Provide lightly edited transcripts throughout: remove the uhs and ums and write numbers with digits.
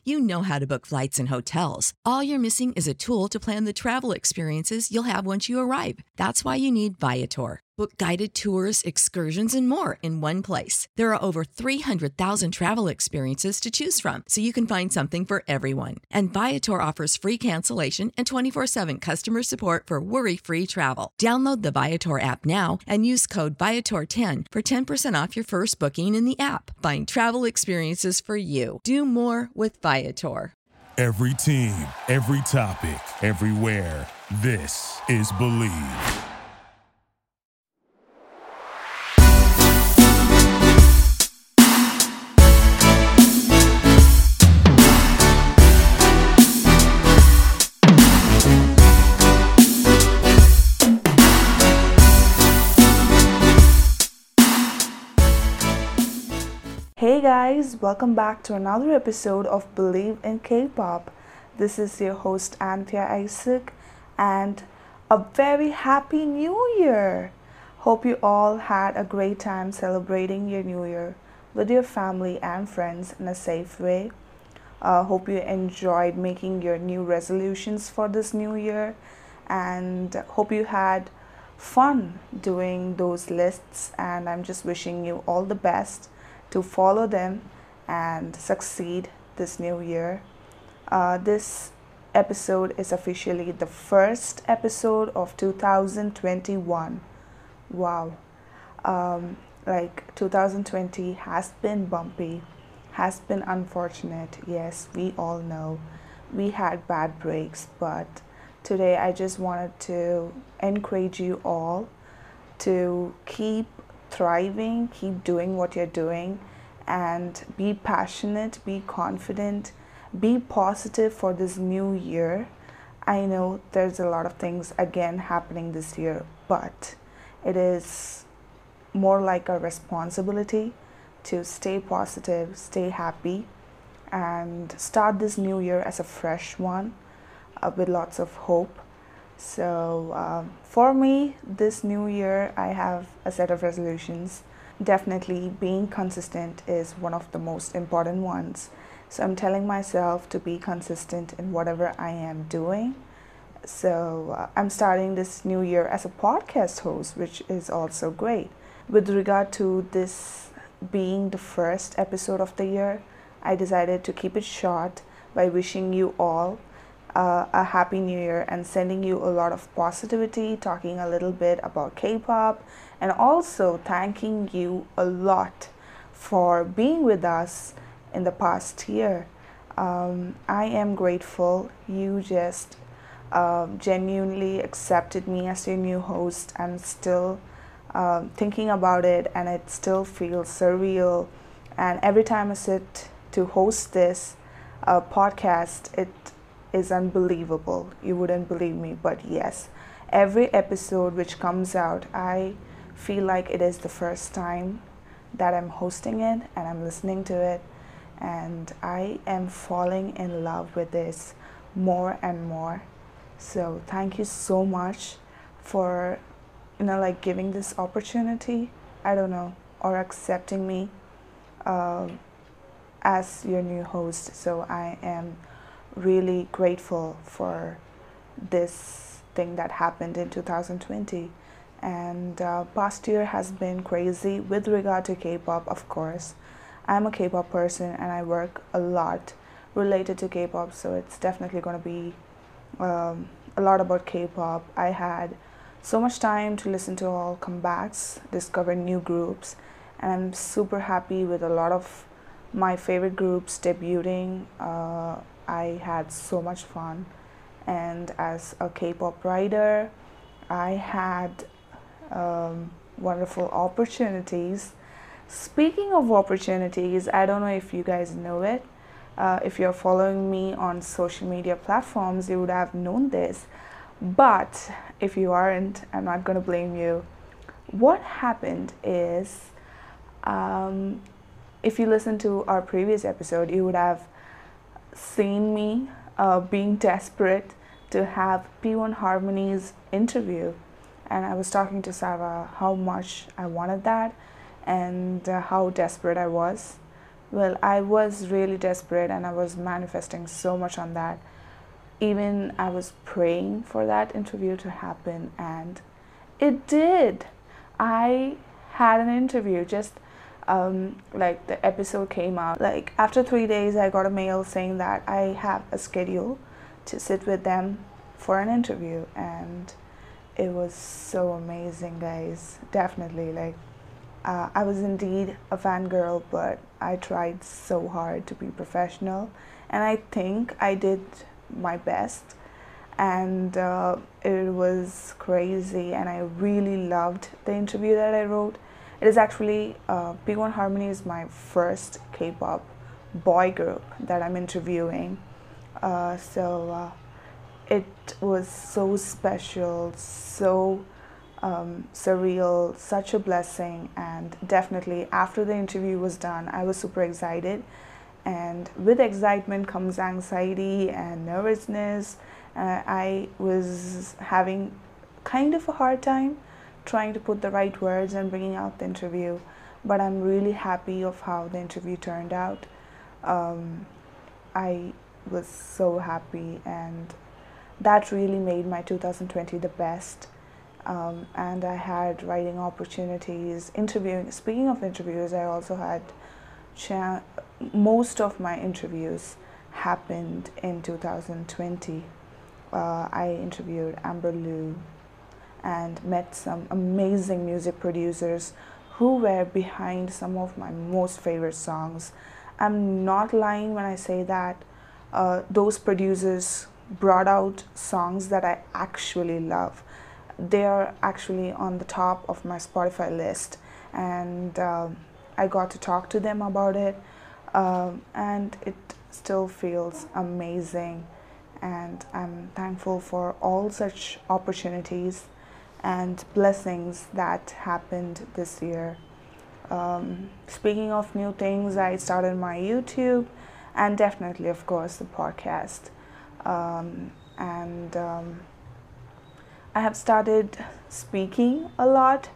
You know how to book flights and hotels. All you're missing is a tool to plan the travel experiences you'll have once you arrive. That's why you need Viator. Book guided tours, excursions, and more in one place. There are over 300,000 travel experiences to choose from, so you can find something for everyone. And Viator offers free cancellation and 24/7 customer support for worry-free travel. Download the Viator app now and use code Viator10 for 10% off your first booking in the app. Find travel experiences for you. Do more with Viator. Every team, every topic, everywhere. This is Believe. Hey guys, welcome back to another episode of Believe in K-pop. This is your host Anthea Isaac and a very happy new year. Hope you all had a great time celebrating your new year with your family and friends in a safe way. Hope you enjoyed making your new resolutions for this new year and hope you had fun doing those lists, and I'm just wishing you all the best to follow them and succeed this new year. This episode is officially the first episode of 2021. Wow. 2020 has been bumpy, has been unfortunate. Yes, we all know we had bad breaks, but today I just wanted to encourage you all to keep thriving, keep doing what you're doing, and be passionate, be confident, be positive for this new year. I know there's a lot of things again happening this year, but it is more like a responsibility to stay positive, stay happy, and start this new year as a fresh one with lots of hope. So for me, this new year, I have a set of resolutions. Definitely being consistent is one of the most important ones. So I'm telling myself to be consistent in whatever I am doing. So I'm starting this new year as a podcast host, which is also great. With regard to this being the first episode of the year, I decided to keep it short by wishing you all a happy new year and sending you a lot of positivity, talking a little bit about K-pop, and also thanking you a lot for being with us in the past year. I am grateful you just genuinely accepted me as your new host. I'm still thinking about it, and it still feels surreal. And every time I sit to host this podcast, it is unbelievable. You wouldn't believe me, but yes, every episode which comes out, I feel like it is the first time that I'm hosting it and I'm listening to it, and I am falling in love with this more and more. So thank you so much for giving this opportunity, or accepting me as your new host. So I am really grateful for this thing that happened in 2020. And past year has been crazy with regard to K-pop. Of course, I'm a K-pop person and I work a lot related to K-pop, so it's definitely going to be a lot about K-pop. I had so much time to listen to all comebacks, discover new groups, and I'm super happy with a lot of my favorite groups debuting. I had so much fun, and as a K-pop writer, I had wonderful opportunities. Speaking of opportunities, I don't know if you guys know it. If you're following me on social media platforms, you would have known this. But if you aren't, I'm not going to blame you. What happened is, if you listen to our previous episode, you would have seen me being desperate to have P1 Harmony's interview, and I was talking to Sava how much I wanted that and how desperate I was Well, I was really desperate and I was manifesting so much on that. Even I was praying for that interview to happen, and it did. I had an interview just like the episode came out. Like after 3 days, I got a mail saying that I have a schedule to sit with them for an interview, and it was so amazing, guys. Definitely, like I was indeed a fangirl, but I tried so hard to be professional, and I think I did my best. And it was crazy, and I really loved the interview that I wrote. It is actually Big One Harmony is my first K-pop boy group that I'm interviewing. So it was so special, so surreal, such a blessing. And definitely after the interview was done, I was super excited. And with excitement comes anxiety and nervousness. I was having kind of a hard time trying to put the right words and bringing out the interview, but I'm really happy of how the interview turned out. I was so happy, and that really made my 2020 the best. And I had writing opportunities, interviewing. Speaking of interviews, I also had most of my interviews happened in 2020. I interviewed Amber Liu and met some amazing music producers who were behind some of my most favorite songs. I'm not lying when I say that those producers brought out songs that I actually love. They are actually on the top of my Spotify list, and I got to talk to them about it, and it still feels amazing. And I'm thankful for all such opportunities and blessings that happened this year. Speaking of new things, I started my YouTube and definitely, of course, the podcast. And I have started speaking a lot.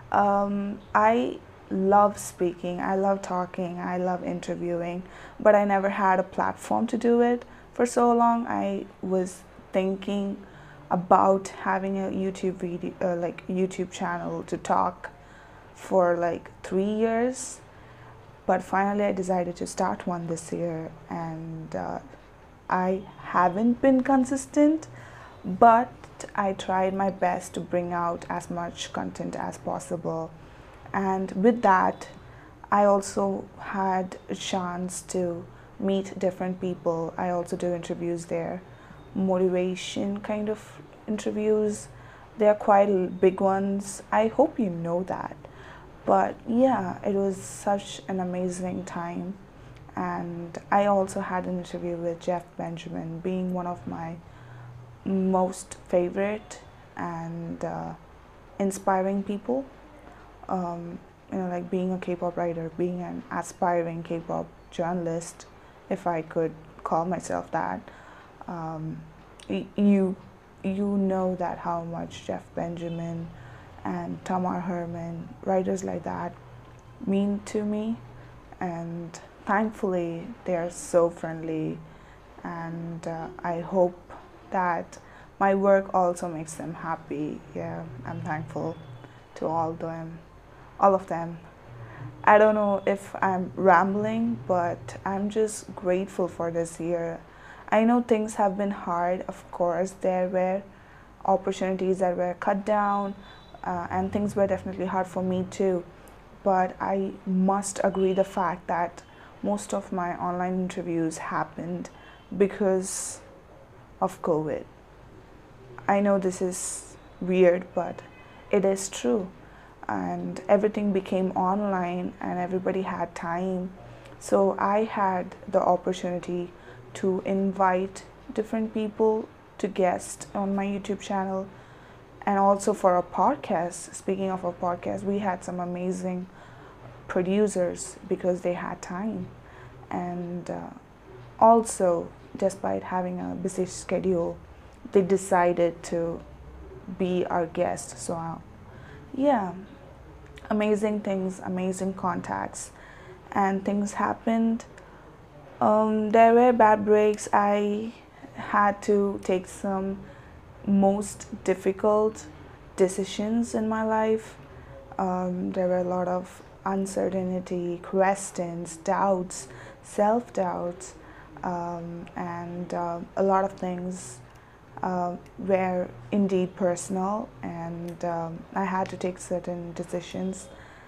I love speaking, I love talking, I love interviewing, but I never had a platform to do it for so long. I was thinking about having a YouTube video, like YouTube channel to talk for like 3 years, but finally I decided to start one this year, and I haven't been consistent, but I tried my best to bring out as much content as possible. And with that, I also had a chance to meet different people. I also do interviews there, motivation kind of interviews. They're quite big ones. I hope you know that. But yeah, it was such an amazing time. And I also had an interview with Jeff Benjamin, being one of my most favorite and inspiring people. Like being a K-pop writer, being an aspiring K-pop journalist, if I could call myself that. You know that how much Jeff Benjamin and Tamar Herman, writers like that, mean to me, and thankfully they are so friendly, and I hope that my work also makes them happy. Yeah, I'm thankful to all of them. I don't know if I'm rambling, but I'm just grateful for this year. I know things have been hard, of course. There were opportunities that were cut down, and things were definitely hard for me too. But I must agree the fact that most of my online interviews happened because of COVID. I know this is weird, but it is true. And everything became online and everybody had time. So I had the opportunity to invite different people to guest on my YouTube channel, and also for a podcast. Speaking of a podcast, we had some amazing producers because they had time. And also, despite having a busy schedule, they decided to be our guest. So yeah, amazing things, amazing contacts, and things happened. There were bad breaks. I had to take some most difficult decisions in my life. There were a lot of uncertainty, questions, doubts, self doubts, and a lot of things were indeed personal, and I had to take certain decisions.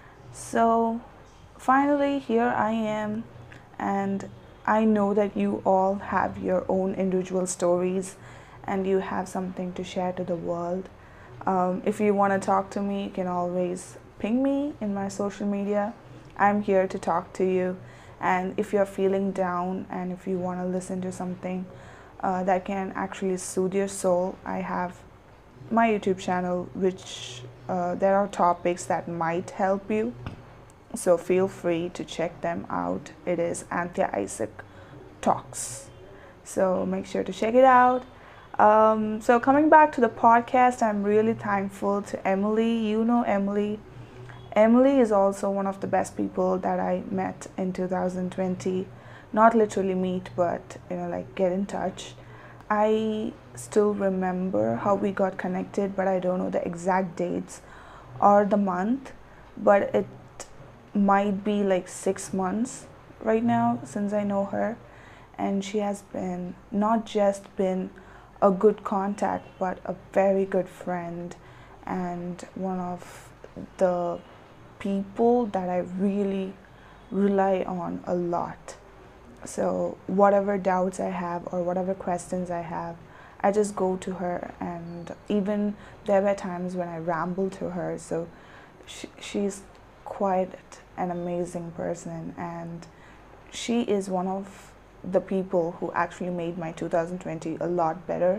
So finally, here I am, and I know that you all have your own individual stories and you have something to share to the world. If you want to talk to me, you can always ping me in my social media. I'm here to talk to you. And if you're feeling down and if you want to listen to something that can actually soothe your soul, I have my YouTube channel, which there are topics that might help you. So feel free to check them out. It is Anthea Isaac Talks. So make sure to check it out. So coming back to the podcast, I'm really thankful to Emily. You know Emily. Emily is also one of the best people that I met in 2020. Not literally meet, but like get in touch. I still remember how we got connected, but I don't know the exact dates or the month. But it might be like 6 months right now since I know her, and she has been not just been a good contact but a very good friend and one of the people that I really rely on a lot. So whatever doubts I have or whatever questions I have, I just go to her, and even there were times when I ramble to her. So she's quite an amazing person, and she is one of the people who actually made my 2020 a lot better.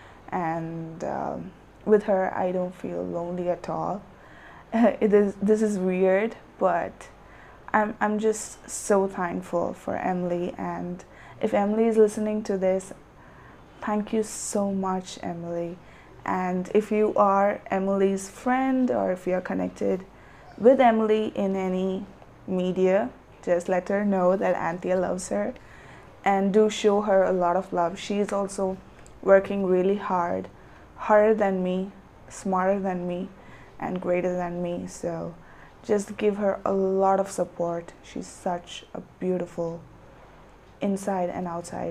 And with her, I don't feel lonely at all. This is weird, but I'm just so thankful for Emily. And if Emily is listening to this, thank you so much, Emily. And if you are Emily's friend, or if you're connected with Emily in any media, just let her know that Anthea loves her, and do show her a lot of love. She is also working really hard, harder than me, smarter than me, and greater than me. So just give her a lot of support. She's such a beautiful inside and outside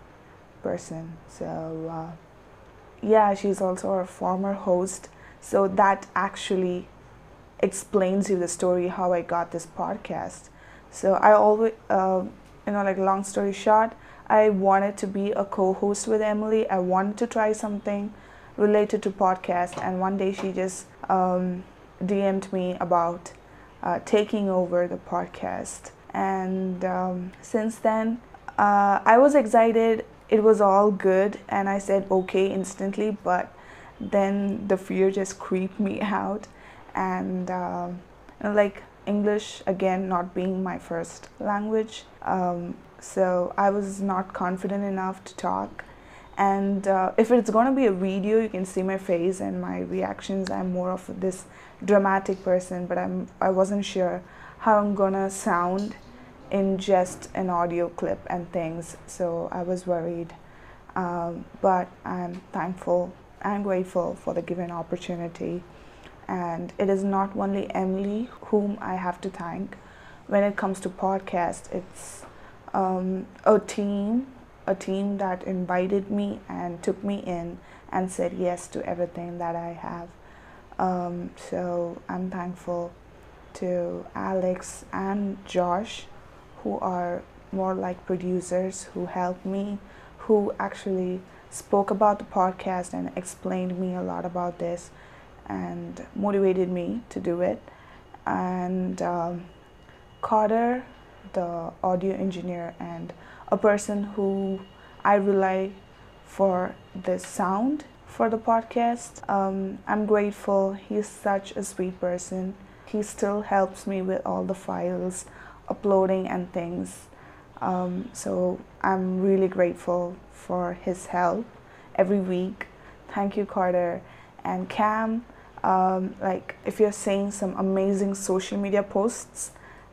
person. So yeah, she's also a former host. So that actually explains you the story how I got this podcast. So I always, like long story short, I wanted to be a co-host with Emily. I wanted to try something related to podcast, and one day she just DM'd me about taking over the podcast. And since then, I was excited. It was all good, and I said okay instantly, but then the fear just creeped me out. And like English, again, not being my first language, so I was not confident enough to talk. And if it's going to be a video, you can see my face and my reactions. I'm more of this dramatic person, but I wasn't sure how I'm gonna sound in just an audio clip and things, so I was worried. But I'm thankful and grateful for the given opportunity. And it is not only Emily whom I have to thank. When it comes to podcast, it's a team that invited me and took me in and said yes to everything that I have. So I'm thankful to Alex and Josh, who are more like producers, who helped me, who actually spoke about the podcast and explained me a lot about this and motivated me to do it. And Carter, the audio engineer and a person who I rely for the sound for the podcast. I'm grateful. He's such a sweet person. He still helps me with all the files, uploading and things. So I'm really grateful for his help every week. Thank you, Carter. And Cam, like if you're seeing some amazing social media posts,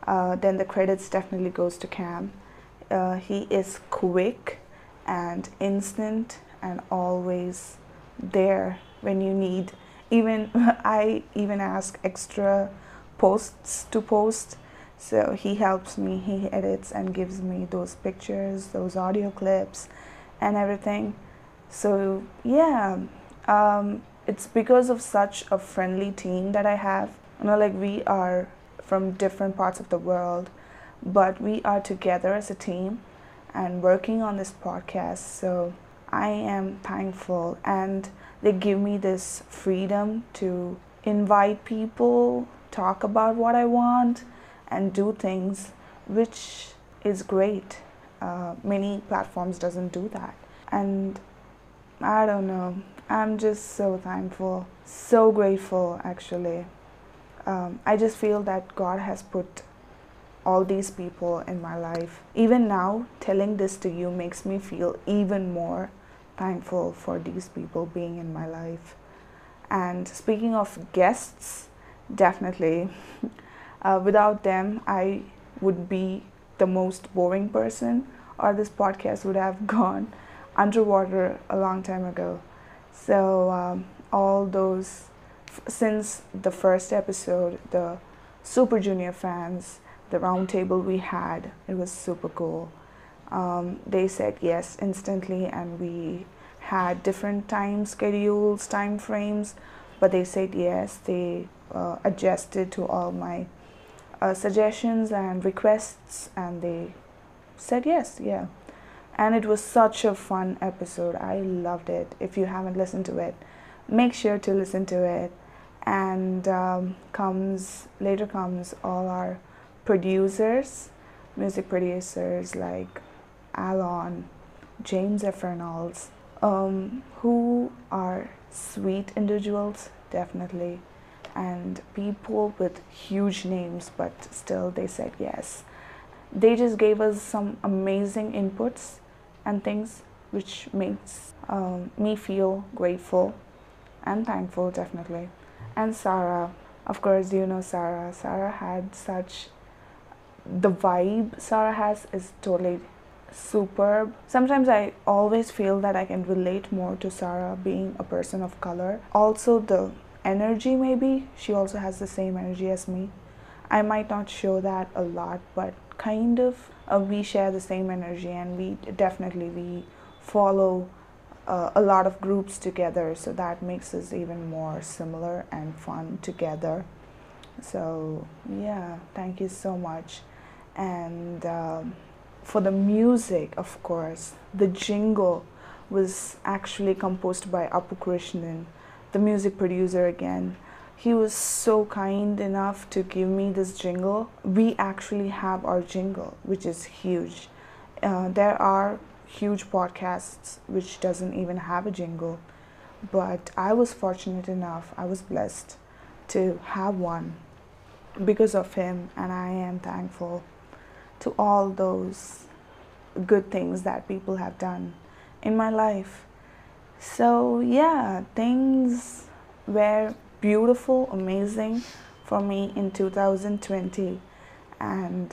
then the credits definitely goes to Cam. He is quick and instant and always there when you need. Even I even ask extra posts to post, so he helps me. He edits and gives me those pictures, those audio clips, and everything. So yeah, it's because of such a friendly team that I have. Like we are from different parts of the world, but we are together as a team and working on this podcast. So I am thankful, and they give me this freedom to invite people, talk about what I want, and do things, which is great. Many platforms doesn't do that, and I don't know. I'm just so thankful, so grateful actually. I just feel that God has put all these people in my life. Even now, telling this to you makes me feel even more thankful for these people being in my life. And speaking of guests, definitely, without them, I would be the most boring person, or this podcast would have gone underwater a long time ago. So all those, since the first episode, the Super Junior fans, the roundtable we had, it was super cool. They said yes instantly, and we had different time schedules, time frames, but they said yes. They adjusted to all my suggestions and requests, and they said yes, yeah. And it was such a fun episode. I loved it. If you haven't listened to it, make sure to listen to it. And later comes all our producers, music producers like Alon, James F. Reynolds, who are sweet individuals, definitely, and people with huge names, but still they said yes. They just gave us some amazing inputs and things, which makes me feel grateful and thankful, definitely. And Sarah, of course, you know Sarah. Sarah had such, the vibe Sarah has is totally superb. Sometimes I always feel that I can relate more to Sarah being a person of color. Also the energy, maybe she also has the same energy as me. I might not show that a lot, but kind of we share the same energy, and we follow a lot of groups together, so that makes us even more similar and fun together. So yeah, thank you so much. And for the music, of course, the jingle was actually composed by Apu Krishnan, the music producer again. He was so kind enough to give me this jingle. We actually have our jingle, which is huge. There are huge podcasts which doesn't even have a jingle, but I was fortunate enough, I was blessed to have one because of him, and I am thankful to all those good things that people have done in my life. So yeah, things were beautiful, amazing for me in 2020, and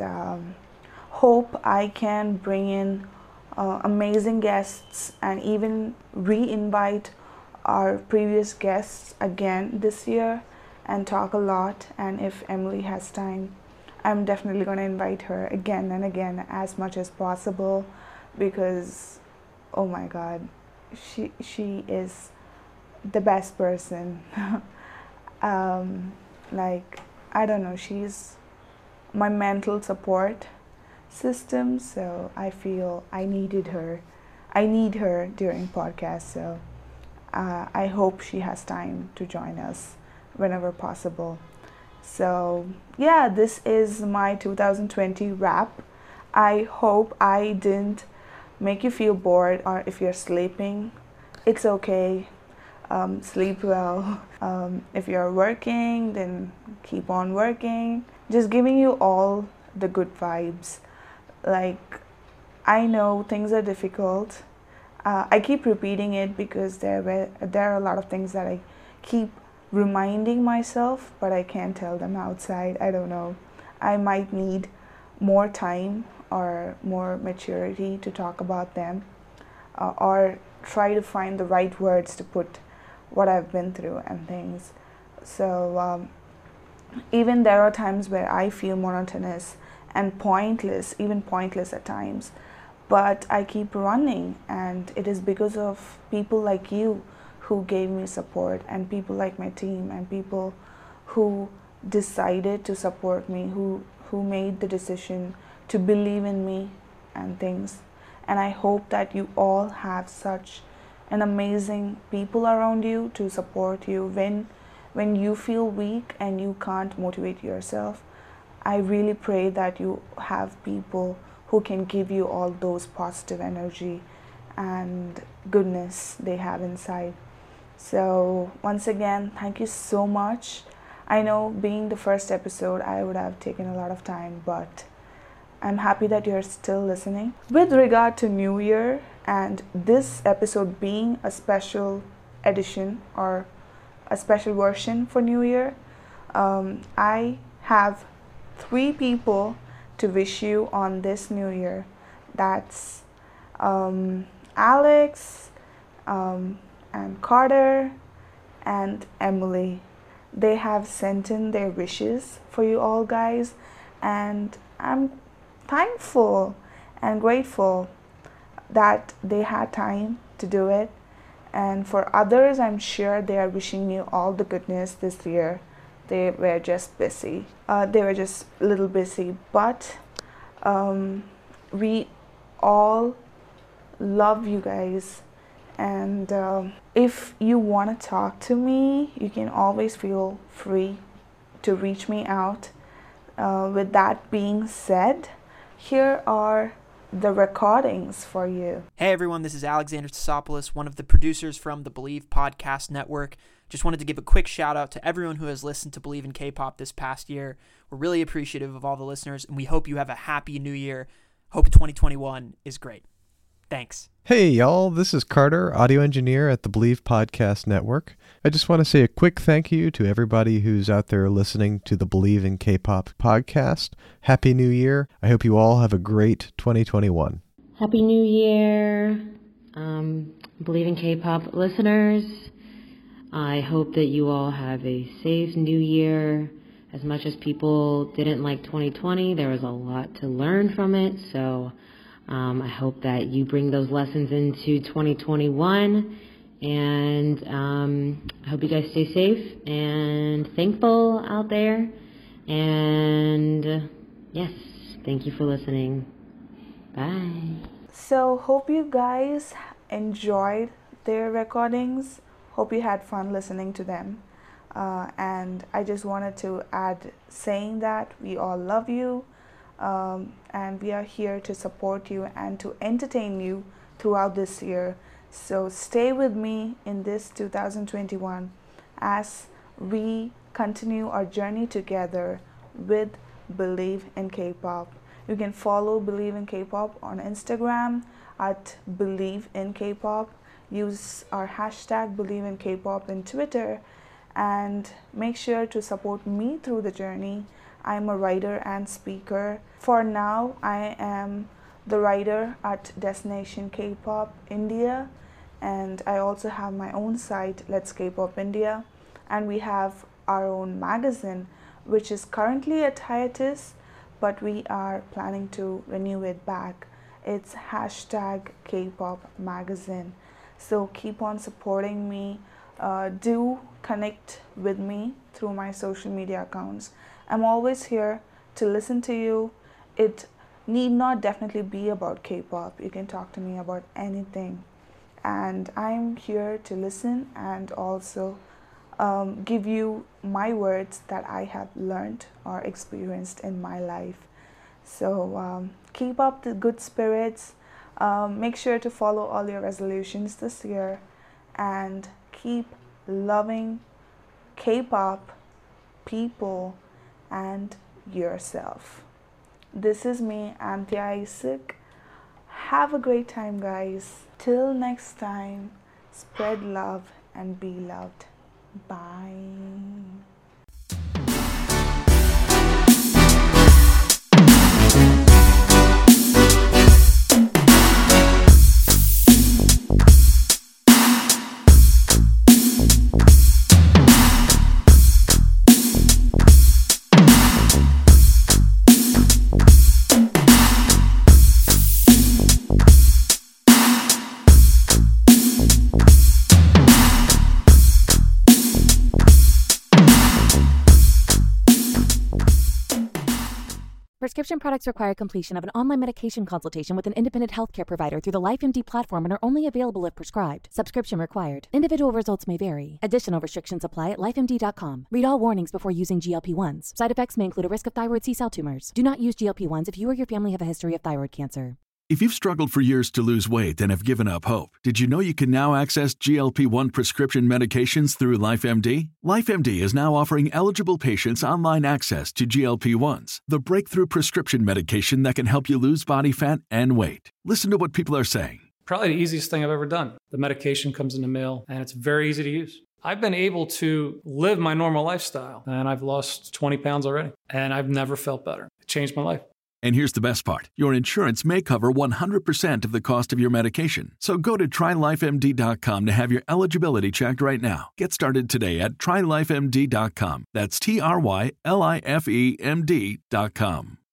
hope I can bring in amazing guests and even re-invite our previous guests again this year and talk a lot. And if Emily has time, I'm definitely going to invite her again and again as much as possible, because oh my god, she is the best person. Like, I don't know, she's my mental support system, so I feel I need her during podcasts. So I hope she has time to join us whenever possible. So yeah, this is my 2020 wrap. I hope I didn't make you feel bored, or if you're sleeping, it's okay. Sleep well. If you're working, then keep on working. Just giving you all the good vibes. Like, I know things are difficult. I keep repeating it because there are a lot of things that I keep reminding myself, but I can't tell them outside. I don't know. I might need more time or more maturity to talk about them, or try to find the right words to put what I've been through and things. So even there are times where I feel monotonous and pointless, even pointless at times, but I keep running, and it is because of people like you who gave me support, and people like my team, and people who decided to support me, who made the decision to believe in me and things. And I hope that you all have such an amazing people around you to support you when you feel weak and you can't motivate yourself. I really pray that you have people who can give you all those positive energy and goodness they have inside. So once again, thank you so much. I know being the first episode, I would have taken a lot of time, but I'm happy that you're still listening. With regard to New Year and this episode being a special edition or a special version for New Year, I have 3 people to wish you on this New Year. That's Alex, and Carter, and Emily. They have sent in their wishes for you all guys, and I'm thankful and grateful that they had time to do it. And for others, I'm sure they are wishing you all the goodness this year. They were just busy. They were just a little busy, but we all love you guys. And if you want to talk to me, you can always feel free to reach me out. With that being said, here are the recordings for you. Hey everyone, this is Alexander Tsopoulos, one of the producers from the Believe Podcast Network. Just wanted to give a quick shout out to everyone who has listened to Believe in K-Pop this past year. We're really appreciative of all the listeners, and we hope you have a happy new year. Hope 2021 is great. Thanks. Hey y'all, this is Carter, audio engineer at the Believe Podcast Network. I just want to say a quick thank you to everybody who's out there listening to the Believe in K-Pop podcast. Happy New Year. I hope you all have a great 2021. Happy New Year, Believe in K-Pop listeners. I hope that you all have a safe new year. As much as people didn't like 2020, there was a lot to learn from it, so I hope that you bring those lessons into 2021, and I hope you guys stay safe and thankful out there, and yes, thank you for listening. Bye. So hope you guys enjoyed their recordings. Hope you had fun listening to them. And I just wanted to add saying that we all love you. And we are here to support you and to entertain you throughout this year. So stay with me in this 2021 as we continue our journey together with Believe in K-Pop. You can follow Believe in K-Pop on Instagram at Believe in K-Pop. Use our hashtag Believe in K-Pop in Twitter, and make sure to support me through the journey. I'm a writer and speaker. For now, I am the writer at Destination K-Pop India, and I also have my own site, Let's K-Pop India, and we have our own magazine, which is currently at hiatus, but we are planning to renew it back. It's hashtag K-Pop Magazine. So keep on supporting me. Do connect with me through my social media accounts. I'm always here to listen to you. It need not definitely be about K-pop. You can talk to me about anything. And I'm here to listen and also give you my words that I have learned or experienced in my life. So keep up the good spirits. Make sure to follow all your resolutions this year and keep loving K-pop, people, and yourself. This is me, Anthea Isaac. Have a great time, guys. Till next time, spread love and be loved. Bye. Prescription products require completion of an online medication consultation with an independent healthcare provider through the LifeMD platform and are only available if prescribed. Subscription required. Individual results may vary. Additional restrictions apply at lifemd.com. Read all warnings before using GLP-1s. Side effects may include a risk of thyroid C-cell tumors. Do not use GLP-1s if you or your family have a history of thyroid cancer. If you've struggled for years to lose weight and have given up hope, did you know you can now access GLP-1 prescription medications through LifeMD? LifeMD is now offering eligible patients online access to GLP-1s, the breakthrough prescription medication that can help you lose body fat and weight. Listen to what people are saying. Probably the easiest thing I've ever done. The medication comes in the mail, and it's very easy to use. I've been able to live my normal lifestyle, and I've lost 20 pounds already, and I've never felt better. It changed my life. And here's the best part. Your insurance may cover 100% of the cost of your medication. So go to TryLifeMD.com to have your eligibility checked right now. Get started today at TryLifeMD.com. That's TryLifeMD.com.